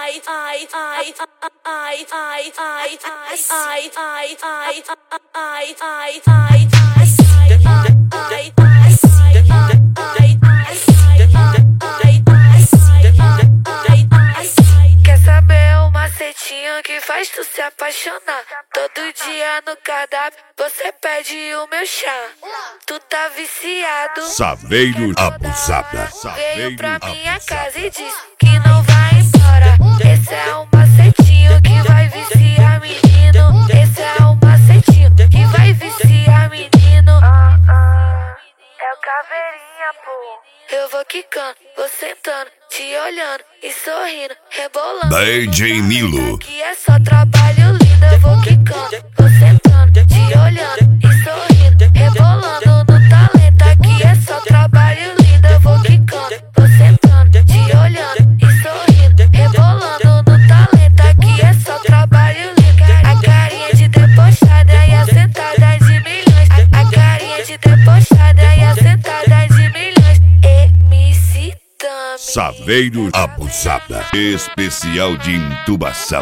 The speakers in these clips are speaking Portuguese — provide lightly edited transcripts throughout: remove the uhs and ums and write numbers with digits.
Quer saber o macetinho que faz tu se apaixonar? Todo dia no cardápio você pede o meu chá. Tu tá viciado, Saveiro abusada. veio pra minha casa e disse que não vai embora. Esse é o macetinho que vai viciar menino. Esse é o macetinho que vai viciar menino. É o caveirinha, pô. Eu vou quicando, vou sentando, te olhando e sorrindo, rebolando. DJ Milo. Aqui é só trabalho lindo. Eu vou quicando, vou sentando, te olhando e sorrindo, rebolando no talento. Aqui é só trabalho lindo. Eu vou quicando, vou sentando, te olhando e sorrindo, rebolando no talento. Aqui é só trabalho lindo. A carinha de debochada e a sentada de milhões. A carinha de debochada e a sentada de milhões. MC Tami. Saveiro abusada. Especial de intubação.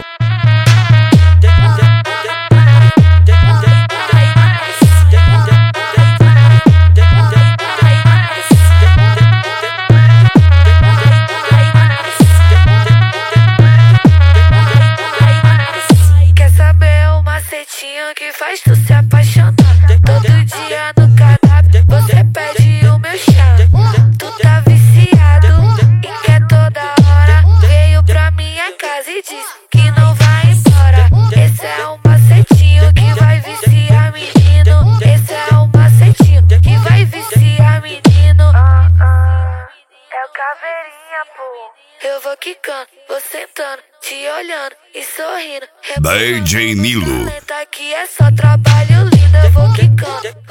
Quer saber o macetinho que faz tu se apaixonar? Todo dia no cardápio você pede o meu chá. Tu tá viciado e quer toda hora. Veio pra minha casa e disse que não vai embora. Esse é o macetinho que vai viciar menino. Esse é o macetinho que vai viciar menino. É o caveirinha, pô. Eu vou quicando, vou sentando, te olhando e sorrindo. DJ Milo. Aqui é só trabalho lindo. Eu vou quicando,